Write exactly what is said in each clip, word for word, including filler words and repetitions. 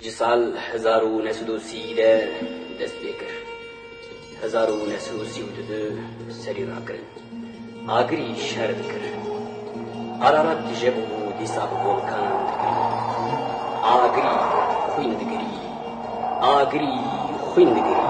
سال هزار و نهصد و سیده دست بیکر هزار و نهصد و سی و دو سری را کرن آگری شرد کر قرارت جبو دیسا بولکان دگری آگری خوین دگری آگری خوین دگری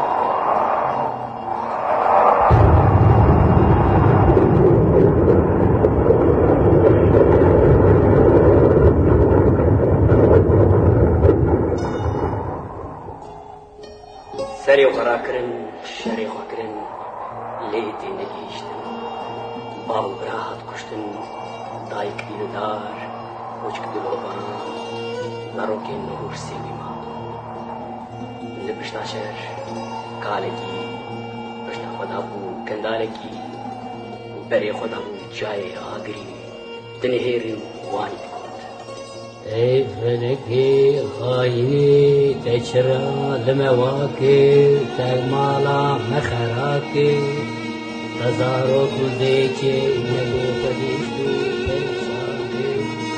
سری غرا کرن شری غا کرن لیتی نگیشتن باب براحت کشتن دایک دیدار وچک دلوبان نروکی نور سیوی ما نبشتا شهر کالکی بشتا خدا بو کندالکی بری خدا بو جای آگری دنهیرن وانی ای فلکی خاینی تچرا لمواکی تلمالا مخراکی تزارو کلدیچی نبو پدیشتو پیشاکی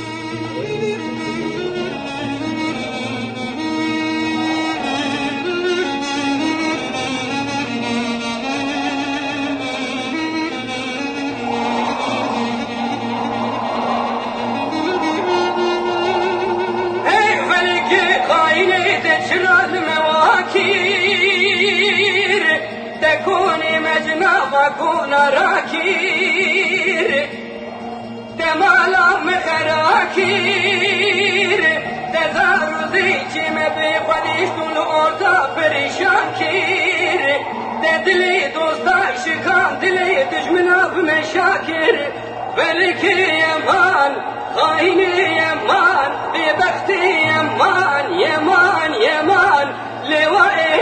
تكوني مجنى وكون راكير تمالا مخراكير تزارو زيجي مبي خديشتو الأرضا بريشان كير تدلي دوستاك شكان دلي دجمنا بمشاكر فلكي يمان خايني يمان ببختي يمان يمان يمان لوائي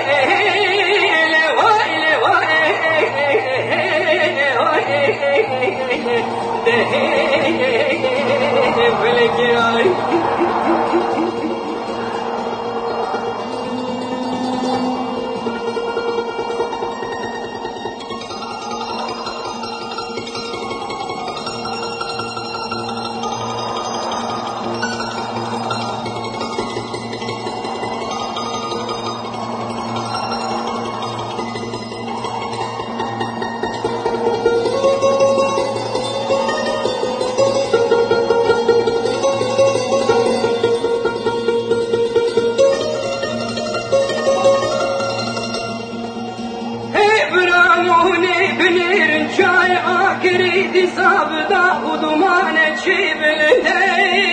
كريدي صابدا ودمانة شيبلتي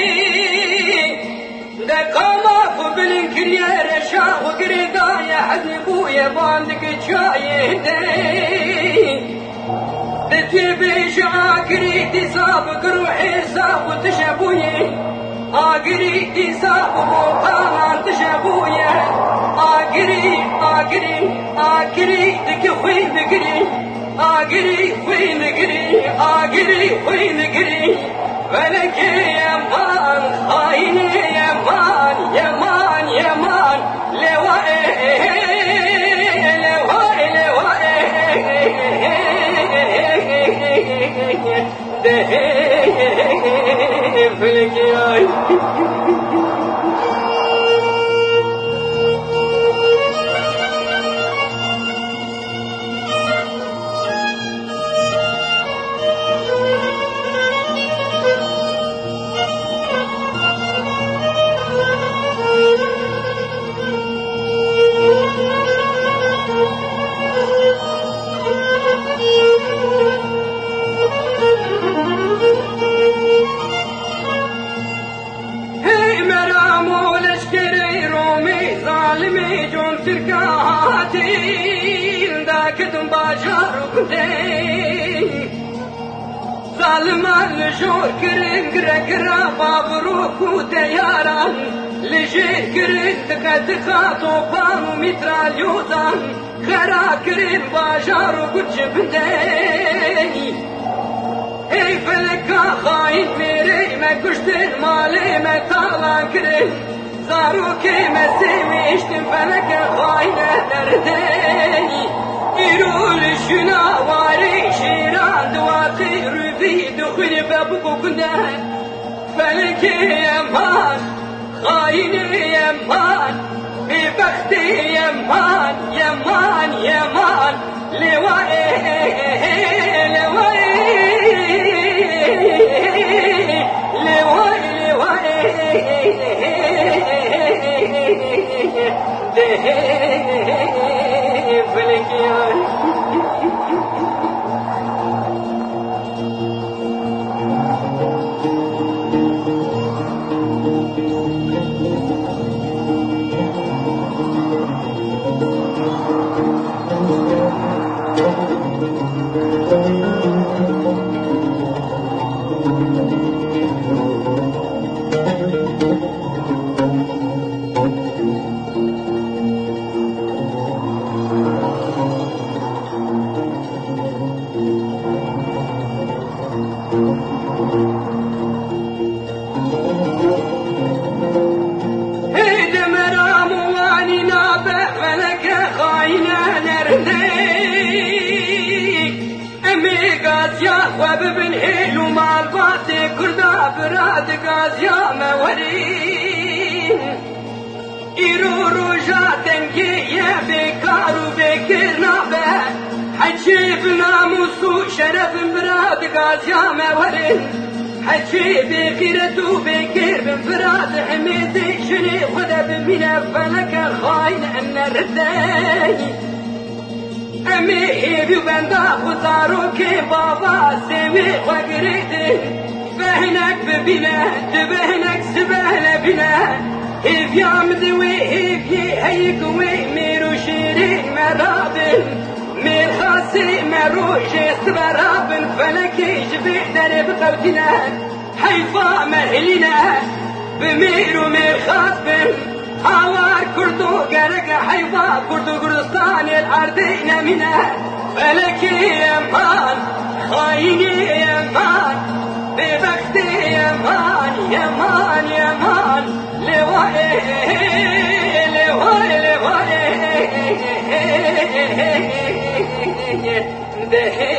دكاما فبلن كريار شاو قريدا يا حدي بويا باندك شايدي دتيبي شعا كريدي صاب قروحي صاب تشبوي آقريدي صاب بوقانا تشبوي آقري آقري آقري دك خوين دقري آگری خوی نگری آگری خوی نگری ولکی یمان خاینی یمان یمان یمان لوائے لوائے لوائے ده فلکی آئی ظالمان لجور كرين قرقرا بابروك ودياران لجير كرين دقا دقا طوبان ومتراليوزان خرا كرين باجارو وجبدي اي فلكا خاين ميري ما كشتن مالي ما طالان كرين زاروكي مسيمي اشتن فلكا خاين دردي إيرول شنا واري شيران دواقي رفي دخل بابكو كنا فلكي يمان خايني يمان يمان يمان لواء لواء لواء لواء فلكيان وببن هيلو مع الباطي كردا براد قازيا مورين إيرو روجا تنجي بكارو بكرنا به حجي بناموسو شرف براد قازيا مورين حجي بخيرتو بكير بفراد حميدي شني خدا بمنا فلك خاين أن رداني أمي هيبي بندا وزارو كي بابا سمي وقريدي فهنك ببنا تبهنك سبهنا بنا هيف يامدوي هيف يهيكوي ميرو شيرين مرابن مير خاصي مرو جيست مرابن فلكي جبي درب قوتنا حيفا مرهلنا بميرو مير خاصبن هاوار كردو قرق حيفا كردو كردستان الأرضين منا فلكي يمان خايني يمان ببختي يمان يمان يمان لواء لواء لواء